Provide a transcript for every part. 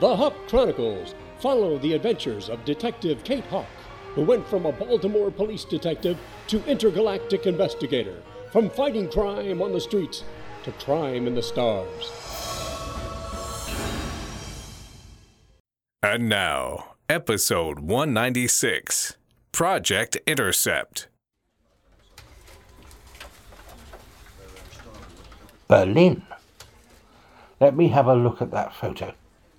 The Hawk Chronicles follow the adventures of Detective Kate Hawk, who went from a Baltimore police detective to intergalactic investigator, from fighting crime on the streets to crime in the stars. And now, episode 196, Project Intercept. Berlin. Let me have a look at that photo.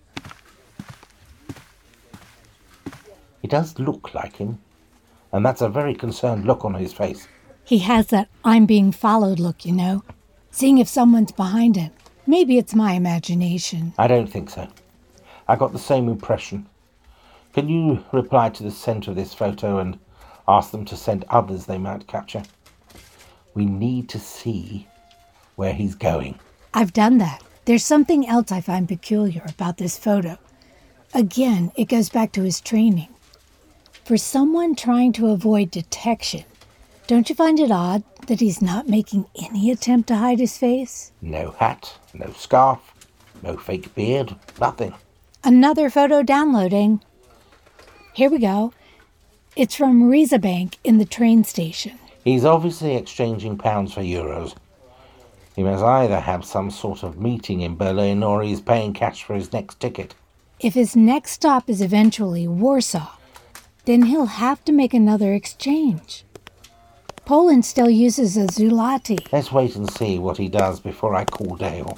He does look like him, and that's a very concerned look on his face. He has that I'm being followed look, you know, seeing if someone's behind him. Maybe it's my imagination. I don't think so. I got the same impression. Can you reply to the sender of this photo and ask them to send others they might capture? We need to see where he's going. I've done that. There's something else I find peculiar about this photo. Again, it goes back to his training. For someone trying to avoid detection, don't you find it odd that he's not making any attempt to hide his face? No hat, no scarf, no fake beard, nothing. Another photo downloading. Here we go. It's from Rizabank in the train station. He's obviously exchanging pounds for euros. He must either have some sort of meeting in Berlin or he's paying cash for his next ticket. If his next stop is eventually Warsaw, then he'll have to make another exchange. Poland still uses a zloty. Let's wait and see what he does before I call Dale.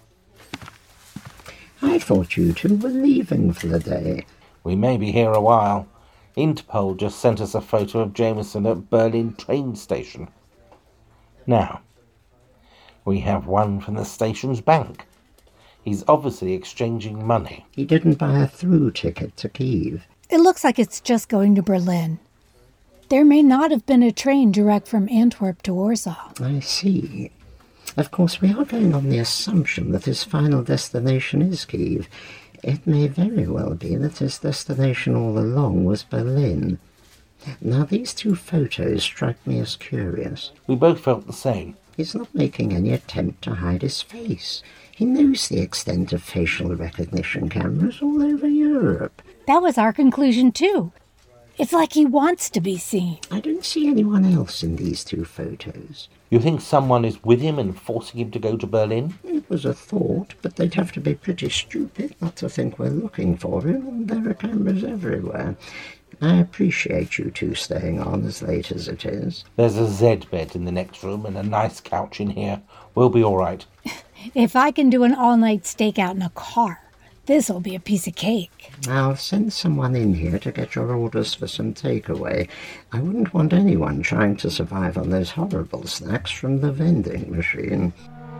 I thought you two were leaving for the day. We may be here a while. Interpol just sent us a photo of Jameson at Berlin train station. Now, we have one from the station's bank. He's obviously exchanging money. He didn't buy a through ticket to Kyiv. It looks like it's just going to Berlin. There may not have been a train direct from Antwerp to Warsaw. I see. Of course, we are going on the assumption that his final destination is Kyiv. It may very well be that his destination all along was Berlin. Now, these two photos strike me as curious. We both felt the same. He's not making any attempt to hide his face. He knows the extent of facial recognition cameras all over Europe. That was our conclusion, too. It's like he wants to be seen. I don't see anyone else in these two photos. You think someone is with him and forcing him to go to Berlin? It was a thought, but they'd have to be pretty stupid not to think we're looking for him, and there are cameras everywhere. I appreciate you two staying on as late as it is. There's a Z bed in the next room and a nice couch in here. We'll be all right. If I can do an all-night stakeout in a car, this'll be a piece of cake. I'll send someone in here to get your orders for some takeaway. I wouldn't want anyone trying to survive on those horrible snacks from the vending machine.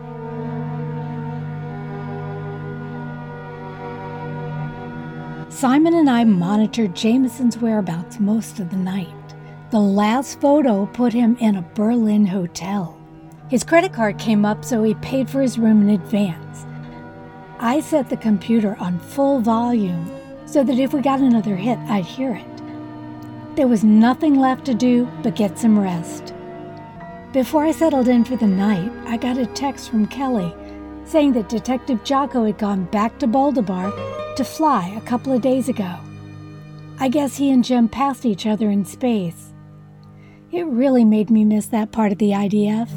Simon and I monitored Jameson's whereabouts most of the night. The last photo put him in a Berlin hotel. His credit card came up, so he paid for his room in advance. I set the computer on full volume so that if we got another hit, I'd hear it. There was nothing left to do but get some rest. Before I settled in for the night, I got a text from Kelly saying that Detective Jocko had gone back to Boldabar to fly a couple of days ago. I guess he and Jim passed each other in space. It really made me miss that part of the IDF.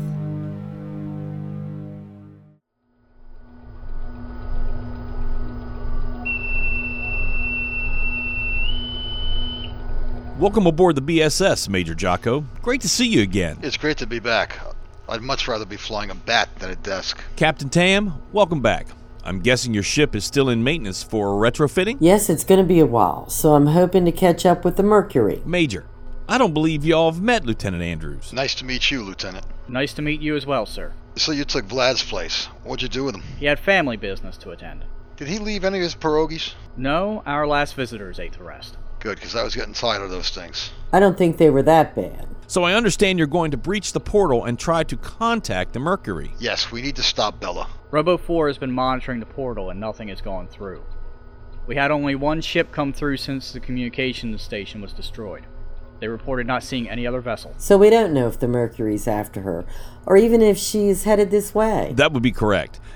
Welcome aboard the BSS, Major Jocko. Great to see you again. It's great to be back. I'd much rather be flying a bat than a desk. Captain Tam, welcome back. I'm guessing your ship is still in maintenance for retrofitting? Yes, it's going to be a while, so I'm hoping to catch up with the Mercury. Major, I don't believe y'all have met Lieutenant Andrews. Nice to meet you, Lieutenant. Nice to meet you as well, sir. So you took Vlad's place. What'd you do with him? He had family business to attend. Did he leave any of his pierogies? No, our last visitors ate the rest. Good, because I was getting tired of those things. I don't think they were that bad. So I understand you're going to breach the portal and try to contact the Mercury. Yes, we need to stop Bella. Robo-4 has been monitoring the portal and nothing has gone through. We had only one ship come through since the communications station was destroyed. They reported not seeing any other vessel. So we don't know if the Mercury's after her, or even if she's headed this way. That would be correct.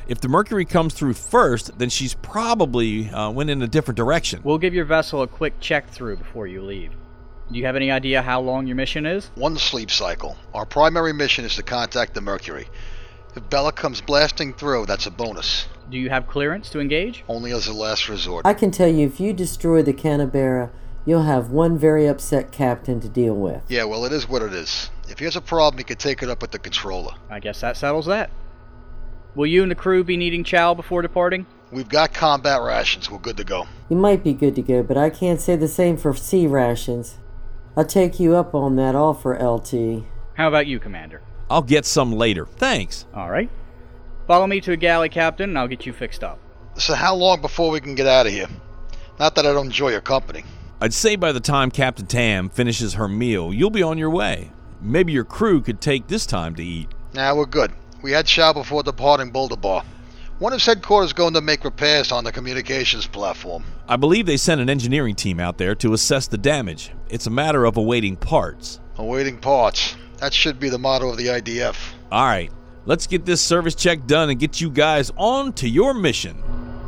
If the Mercury comes through first, then she's probably went in a different direction. We'll give your vessel a quick check through before you leave. Do you have any idea how long your mission is? 1 sleep cycle. Our primary mission is to contact the Mercury. If Bella comes blasting through, that's a bonus. Do you have clearance to engage? Only as a last resort. I can tell you, if you destroy the Canberra, you'll have one very upset captain to deal with. Yeah, well, it is what it is. If he has a problem, he can take it up with the controller. I guess that settles that. Will you and the crew be needing chow before departing? We've got combat rations. We're good to go. You might be good to go, but I can't say the same for sea rations. I'll take you up on that offer, LT. How about you, Commander? I'll get some later. Thanks. All right. Follow me to a galley, Captain, and I'll get you fixed up. So how long before we can get out of here? Not that I don't enjoy your company. I'd say by the time Captain Tam finishes her meal, you'll be on your way. Maybe your crew could take this time to eat. Nah, we're good. We had chow before departing Boulder Bar. When is headquarters going to make repairs on the communications platform? I believe they sent an engineering team out there to assess the damage. It's a matter of awaiting parts. Awaiting parts. That should be the motto of the IDF. All right, let's get this service check done and get you guys on to your mission.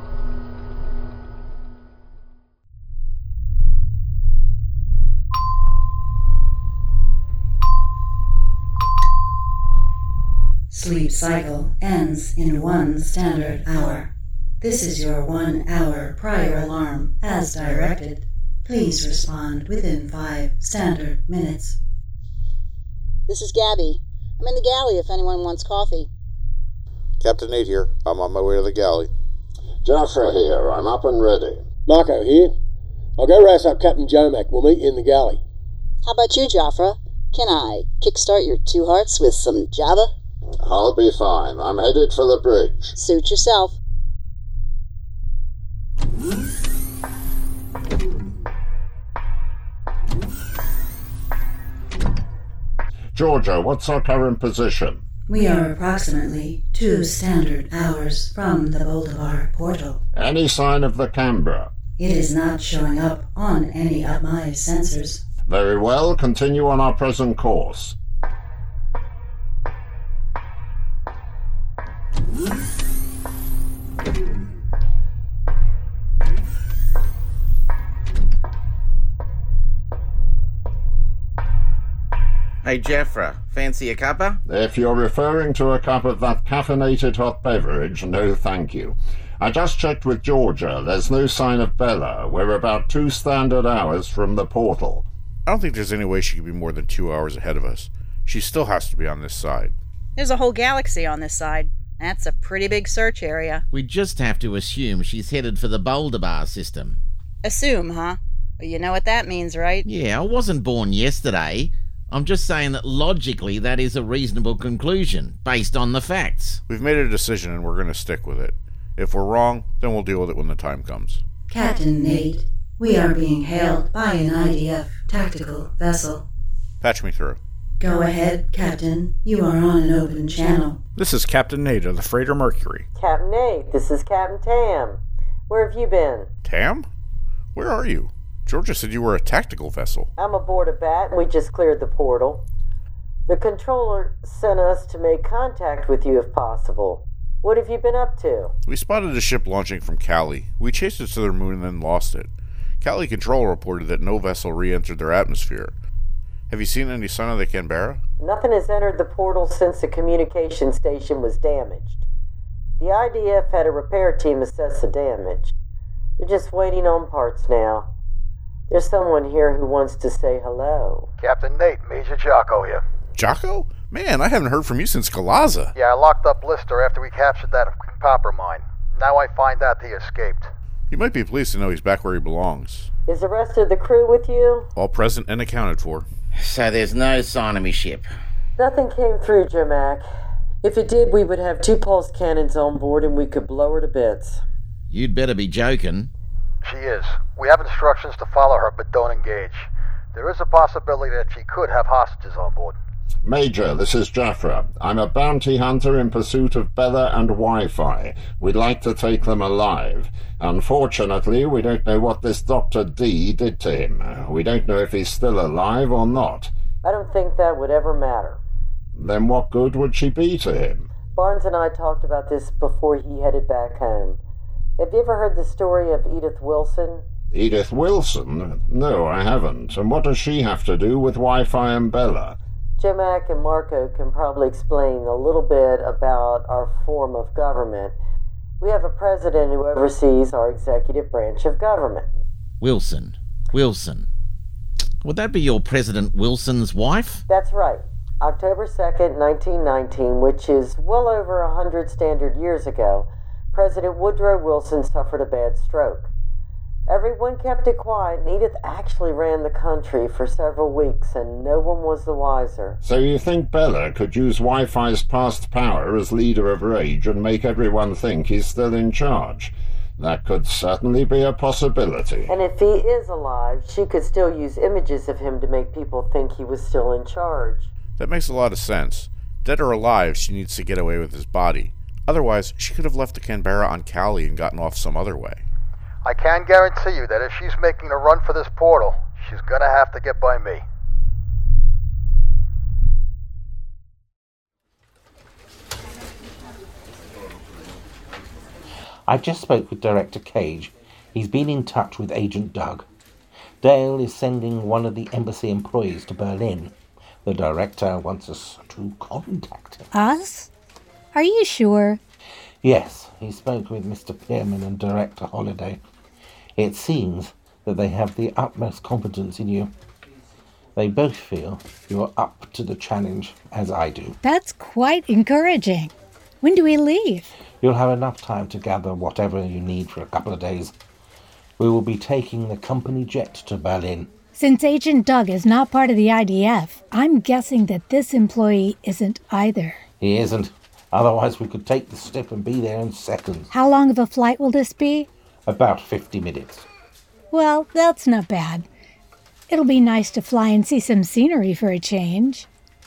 Sleep cycle ends in 1 standard hour. This is your 1 hour prior alarm as directed. Please respond within 5 standard minutes. This is Gabby. I'm in the galley if anyone wants coffee. Captain Nate here. I'm on my way to the galley. Jafra here. I'm up and ready. Marco here. I'll go race up Captain Jomac. We'll meet you in the galley. How about you, Jafra? Can I kickstart your 2 hearts with some Java? I'll be fine. I'm headed for the bridge. Suit yourself. Georgia, what's our current position? We are approximately 2 standard hours from the Boldavar portal. Any sign of the Canberra? It is not showing up on any of my sensors. Very well. Continue on our present course. Hey, Jafra, fancy a cuppa? If you're referring to a cup of that caffeinated hot beverage, no thank you. I just checked with Georgia. There's no sign of Bella. We're about 2 standard hours from the portal. I don't think there's any way she could be more than 2 hours ahead of us. She still has to be on this side. There's a whole galaxy on this side. That's a pretty big search area. We just have to assume she's headed for the Boulder Bar system. Assume, huh? Well, you know what that means, right? Yeah, I wasn't born yesterday. I'm just saying that logically that is a reasonable conclusion, based on the facts. We've made a decision and we're going to stick with it. If we're wrong, then we'll deal with it when the time comes. Captain Nate, we are being hailed by an IDF tactical vessel. Patch me through. Go ahead, Captain. You are on an open channel. This is Captain Nate of the freighter Mercury. Captain Nate, this is Captain Tam. Where have you been? Tam? Where are you? Georgia said you were a tactical vessel. I'm aboard a bat. We just cleared the portal. The controller sent us to make contact with you if possible. What have you been up to? We spotted a ship launching from Cali. We chased it to their moon and then lost it. Cali Control reported that no vessel re-entered their atmosphere. Have you seen any sign of the Canberra? Nothing has entered the portal since the communication station was damaged. The IDF had a repair team assess the damage. They're just waiting on parts now. There's someone here who wants to say hello. Captain Nate, Major Jocko here. Jocko? Man, I haven't heard from you since Galaza. Yeah, I locked up Lister after we captured that copper mine. Now I find out he escaped. You might be pleased to know he's back where he belongs. Is the rest of the crew with you? All present and accounted for. So there's no sign of me ship? Nothing came through, Jermac. If it did, we would have 2 pulse cannons on board and we could blow her to bits. You'd better be joking. She is. We have instructions to follow her, but don't engage. There is a possibility that she could have hostages on board. Major, this is Jafra. I'm a bounty hunter in pursuit of Bella and Wi-Fi. We'd like to take them alive. Unfortunately, we don't know what this Dr. D did to him. We don't know if he's still alive or not. I don't think that would ever matter. Then what good would she be to him? Barnes and I talked about this before he headed back home. Have you ever heard the story of Edith Wilson? Edith Wilson? No, I haven't. And what does she have to do with Wi-Fi and Bella? Jomac and Marco can probably explain a little bit about our form of government. We have a president who oversees our executive branch of government. Wilson. Would that be your President Wilson's wife? That's right. October 2nd, 1919, which is well over 100 standard years ago, President Woodrow Wilson suffered a bad stroke. Everyone kept it quiet, and Edith actually ran the country for several weeks, and no one was the wiser. So you think Bella could use Wi-Fi's past power as leader of Rage and make everyone think he's still in charge? That could certainly be a possibility. And if he is alive, she could still use images of him to make people think he was still in charge. That makes a lot of sense. Dead or alive, she needs to get away with his body. Otherwise, she could have left the Canberra on Cali and gotten off some other way. I can guarantee you that if she's making a run for this portal, she's gonna have to get by me. I just spoke with Director Cage. He's been in touch with Agent Doug. Dale is sending one of the embassy employees to Berlin. The director wants us to contact him. Us? Are you sure? Yes, he spoke with Mr. Pearman and Director Holliday. It seems that they have the utmost confidence in you. They both feel you're up to the challenge, as I do. That's quite encouraging. When do we leave? You'll have enough time to gather whatever you need for a couple of days. We will be taking the company jet to Berlin. Since Agent Doug is not part of the IDF, I'm guessing that this employee isn't either. He isn't. Otherwise we could take the step and be there in seconds. How long of a flight will this be? About 50 minutes. Well, that's not bad. It'll be nice to fly and see some scenery for a change.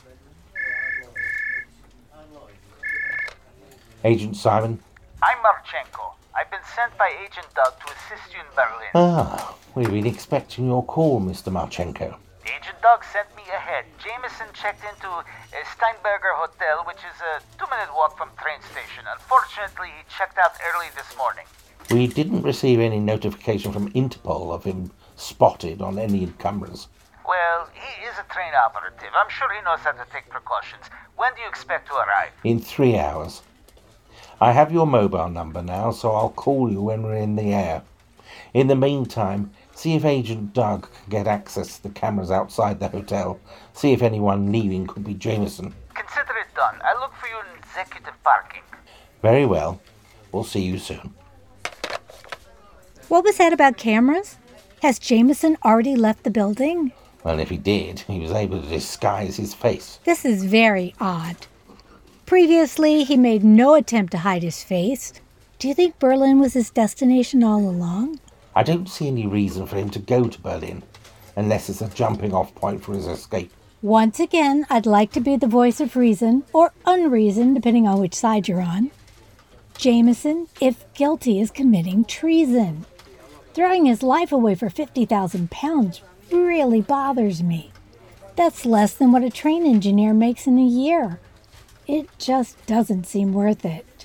Agent Simon? I'm Marchenko. I've been sent by Agent Doug to assist you in Berlin. Ah, we've been expecting your call, Mr. Marchenko. Agent Doug sent me ahead. Jameson checked into Steinberger Hotel, which is a 2-minute walk from train station. Unfortunately, he checked out early this morning. We didn't receive any notification from Interpol of him spotted on any cameras. Well, he is a train operative. I'm sure he knows how to take precautions. When do you expect to arrive? In 3 hours. I have your mobile number now, so I'll call you when we're in the air. In the meantime, see if Agent Doug can get access to the cameras outside the hotel. See if anyone leaving could be Jameson. Consider it done. I look for you in executive parking. Very well. We'll see you soon. What was that about cameras? Has Jameson already left the building? Well, if he did, he was able to disguise his face. This is very odd. Previously, he made no attempt to hide his face. Do you think Berlin was his destination all along? I don't see any reason for him to go to Berlin, unless it's a jumping-off point for his escape. Once again, I'd like to be the voice of reason, or unreason, depending on which side you're on. Jameson, if guilty, is committing treason. Throwing his life away for 50,000 pounds really bothers me. That's less than what a train engineer makes in a year. It just doesn't seem worth it.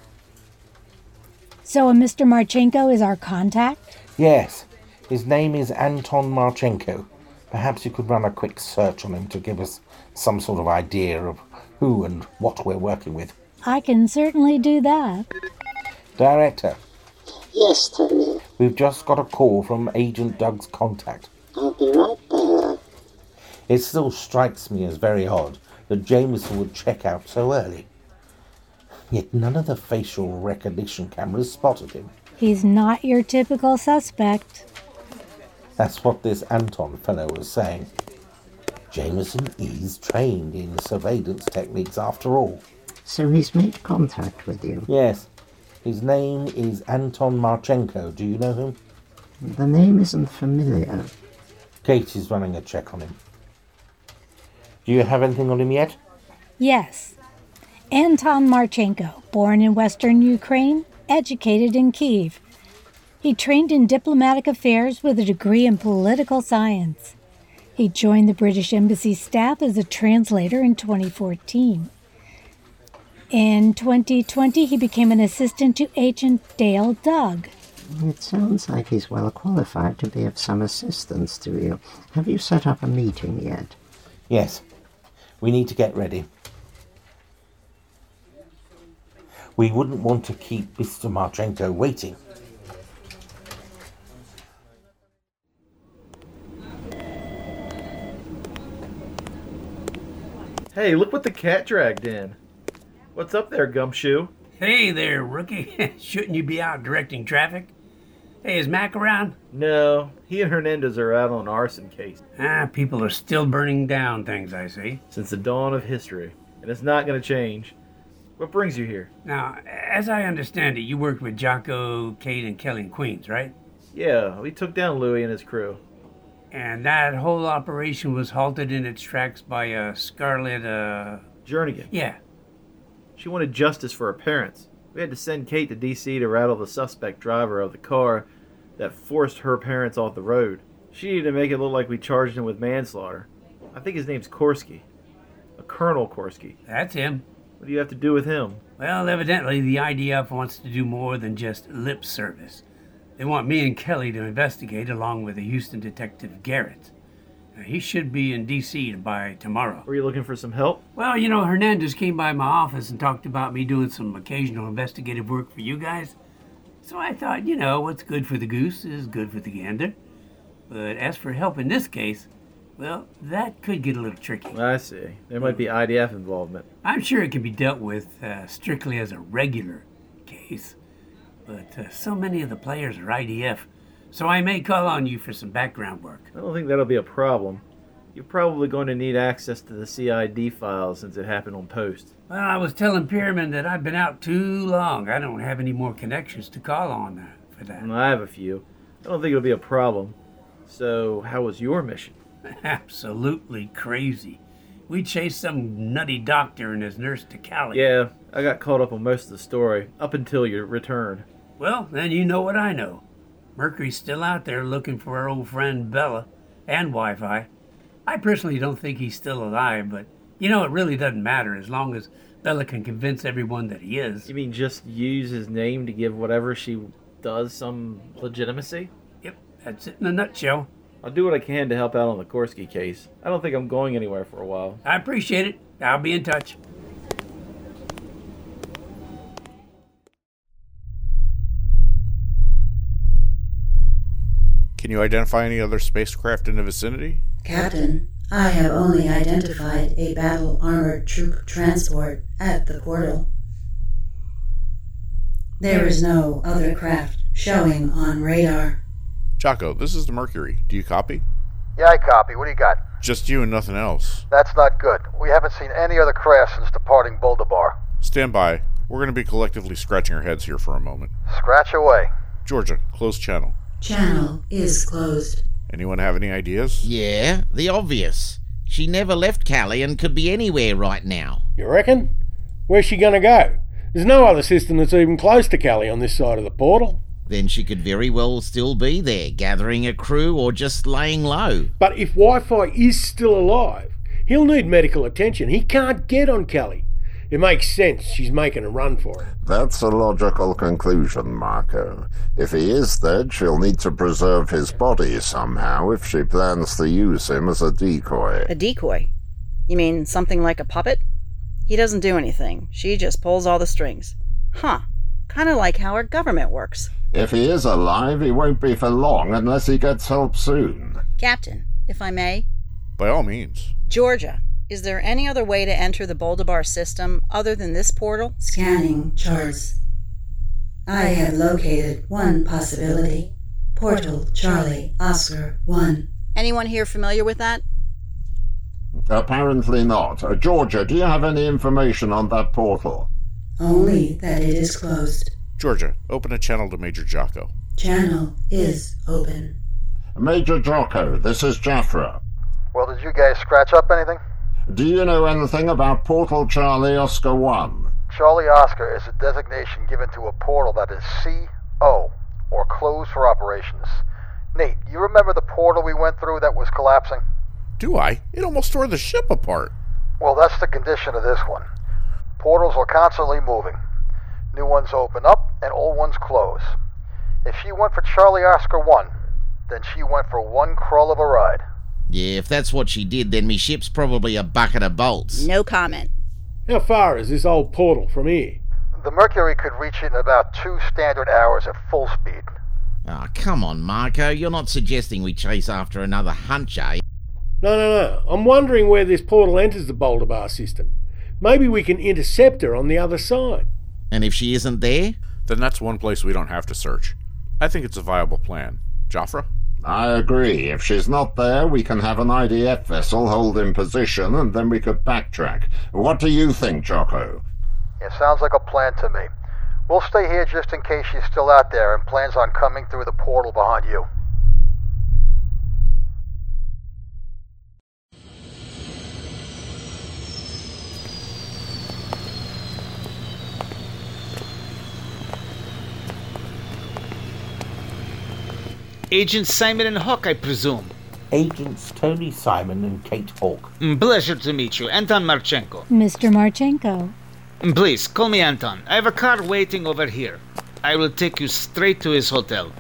So a Mr. Marchenko is our contact? Yes. His name is Anton Marchenko. Perhaps you could run a quick search on him to give us some sort of idea of who and what we're working with. I can certainly do that. Director. Yes, Tony. We've just got a call from Agent Doug's contact. I'll be right there. It still strikes me as very odd that Jameson would check out so early. Yet none of the facial recognition cameras spotted him. He's not your typical suspect. That's what this Anton fellow was saying. Jameson is trained in surveillance techniques after all. So he's made contact with you? Yes. His name is Anton Marchenko. Do you know him? The name isn't familiar. Kate is running a check on him. Do you have anything on him yet? Yes. Anton Marchenko, born in western Ukraine, educated in Kyiv. He trained in diplomatic affairs with a degree in political science. He joined the British Embassy staff as a translator in 2014. In 2020, he became an assistant to Agent Dale Doug. It sounds like he's well qualified to be of some assistance to you. Have you set up a meeting yet? Yes. We need to get ready. We wouldn't want to keep Mr. Marchenko waiting. Hey, look what the cat dragged in. What's up there, Gumshoe? Hey there, rookie. Shouldn't you be out directing traffic? Hey, is Mac around? No, he and Hernandez are out on an arson case. People are still burning down things, I see. Since the dawn of history. And it's not going to change. What brings you here? Now, as I understand it, you worked with Jocko, Kate, and Kelly in Queens, right? Yeah, we took down Louis and his crew. And that whole operation was halted in its tracks by Scarlett, Jernigan. Yeah. She wanted justice for her parents. We had to send Kate to D.C. to rattle the suspect driver of the car that forced her parents off the road. She needed to make it look like we charged him with manslaughter. I think his name's Korsky. A Colonel Korsky. That's him. What do you have to do with him? Well, evidently the IDF wants to do more than just lip service. They want me and Kelly to investigate along with the Houston detective Garrett. He should be in D.C. by tomorrow. Were you looking for some help? Well, Hernandez came by my office and talked about me doing some occasional investigative work for you guys. So I thought, what's good for the goose is good for the gander. But as for help in this case, well, that could get a little tricky. I see. There might be IDF involvement. I'm sure it can be dealt with strictly as a regular case. But so many of the players are IDF, so I may call on you for some background work. I don't think that'll be a problem. You're probably going to need access to the CID files since it happened on post. Well, I was telling Pierman that I've been out too long. I don't have any more connections to call on for that. I have a few. I don't think it'll be a problem. So, how was your mission? Absolutely crazy. We chased some nutty doctor and his nurse to Cali. Yeah, I got caught up on most of the story, up until your return. Well, then you know what I know. Mercury's still out there looking for our old friend Bella and Wi-Fi. I personally don't think he's still alive, but it really doesn't matter as long as Bella can convince everyone that he is. You mean just use his name to give whatever she does some legitimacy? Yep, that's it in a nutshell. I'll do what I can to help out on the Korsky case. I don't think I'm going anywhere for a while. I appreciate it. I'll be in touch. Can you identify any other spacecraft in the vicinity? Captain, I have only identified a battle-armored troop transport at the portal. There is no other craft showing on radar. Jocko, this is the Mercury. Do you copy? Yeah, I copy. What do you got? Just you and nothing else. That's not good. We haven't seen any other craft since departing Boulder Bar. Stand by. We're going to be collectively scratching our heads here for a moment. Scratch away. Georgia, close channel. Channel is closed. Anyone have any ideas? Yeah, the obvious. She never left Cali and could be anywhere right now. You reckon? Where's she gonna go? There's no other system that's even close to Cali on this side of the portal. Then she could very well still be there, gathering a crew or just laying low. But if Wi-Fi is still alive, he'll need medical attention. He can't get on Cali. It makes sense she's making a run for it. That's a logical conclusion, Marco. If he is dead, she'll need to preserve his body somehow if she plans to use him as a decoy. A decoy? You mean something like a puppet? He doesn't do anything. She just pulls all the strings. Huh. Kind of like how our government works. If he is alive, he won't be for long unless he gets help soon. Captain, if I may? By all means. Georgia, is there any other way to enter the Boulder Bar system other than this portal? Scanning charts. I have located one possibility. Portal Charlie Oscar 1. Anyone here familiar with that? Apparently not. Georgia, do you have any information on that portal? Only that it is closed. Georgia, open a channel to Major Jocko. Channel is open. Major Jocko, this is Jaffra. Well, did you guys scratch up anything? Do you know anything about Portal Charlie Oscar 1? Charlie Oscar is a designation given to a portal that is CO, or closed for operations. Nate, you remember the portal we went through that was collapsing? Do I? It almost tore the ship apart. Well, that's the condition of this one. Portals are constantly moving. New ones open up and old ones close. If she went for Charlie Oscar 1, then she went for one crawl of a ride. Yeah, if that's what she did, then me ship's probably a bucket of bolts. No comment. How far is this old portal from here? The Mercury could reach it in about 2 standard hours at full speed. Oh, come on, Marco. You're not suggesting we chase after another hunch, eh? No. I'm wondering where this portal enters the Boulder Bar system. Maybe we can intercept her on the other side. And if she isn't there? Then that's one place we don't have to search. I think it's a viable plan. Joffre? I agree. If she's not there, we can have an IDF vessel hold in position, and then we could backtrack. What do you think, Jocko? It sounds like a plan to me. We'll stay here just in case she's still out there and plans on coming through the portal behind you. Agents Simon and Hawk, I presume. Agents Tony Simon and Kate Hawk. Pleasure to meet you. Anton Marchenko. Mr. Marchenko. Please, call me Anton. I have a car waiting over here. I will take you straight to his hotel.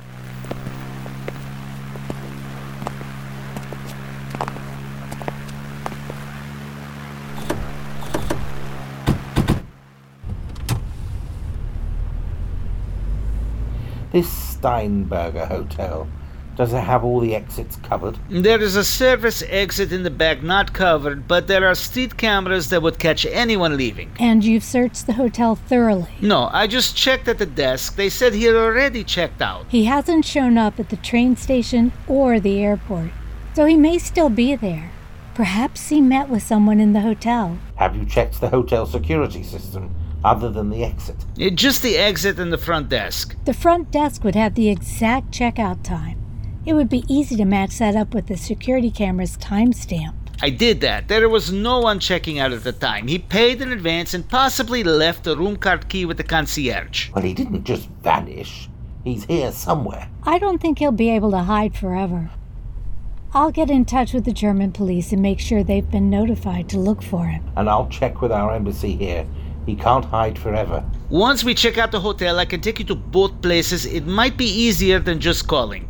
This Steinberger Hotel, does it have all the exits covered? There is a service exit in the back not covered, but there are street cameras that would catch anyone leaving. And you've searched the hotel thoroughly? No, I just checked at the desk. They said he had already checked out. He hasn't shown up at the train station or the airport, so he may still be there. Perhaps he met with someone in the hotel. Have you checked the hotel security system, other than the exit? Just the exit and the front desk. The front desk would have the exact checkout time. It would be easy to match that up with the security camera's timestamp. I did that. There was no one checking out at the time. He paid in advance and possibly left the room card key with the concierge. Well, he didn't just vanish. He's here somewhere. I don't think he'll be able to hide forever. I'll get in touch with the German police and make sure they've been notified to look for him. And I'll check with our embassy here. He can't hide forever. Once we check out the hotel, I can take you to both places. It might be easier than just calling.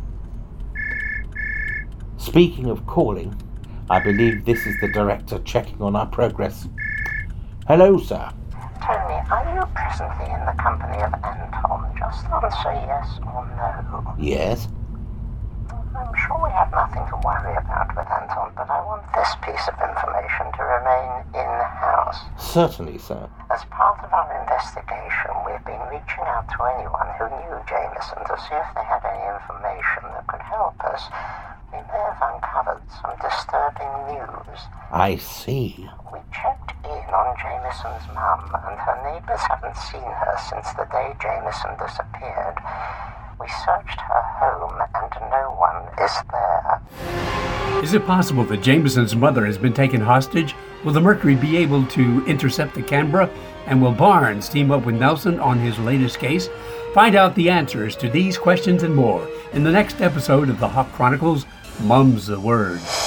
Speaking of calling, I believe this is the director checking on our progress. Hello, sir. Tony, are you presently in the company of Anton? Just answer yes or no. Yes? I'm sure we have nothing to worry about with Anton, but I want this piece of information to remain in-house. Certainly, sir. As part of our investigation, we've been reaching out to anyone who knew Jameson to see if they had any information that could help us. We may have uncovered some disturbing news. I see. We checked in on Jameson's mum, and her neighbors haven't seen her since the day Jameson disappeared. We searched her home, and no one is there. Is it possible that Jameson's mother has been taken hostage? Will the Mercury be able to intercept the Canberra? And will Barnes team up with Nelson on his latest case? Find out the answers to these questions and more in the next episode of the Hawk Chronicles, Mum's the Word.